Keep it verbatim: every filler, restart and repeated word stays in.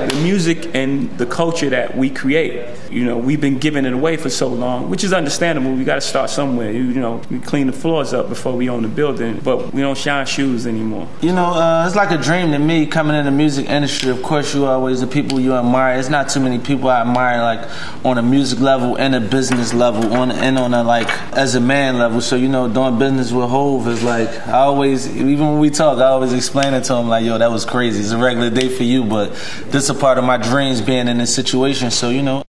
the music and the culture that we create. You know, we've been giving it away for so long, which is understandable. We got to start somewhere. You know, we clean the floors up before we own the building, but we don't shine shoes anymore. You know, uh, it's like a dream to me coming in the music industry. Of course, you always the people you admire. It's not too many people I admire, like on a music level and a business level, on and on a like as a man level. So you know, doing business with Hov is like I always, even when we talk, I always explain it to him like, yo, that was crazy. It's a regular day for you, but this is a part of my dreams being in this situation. So you know.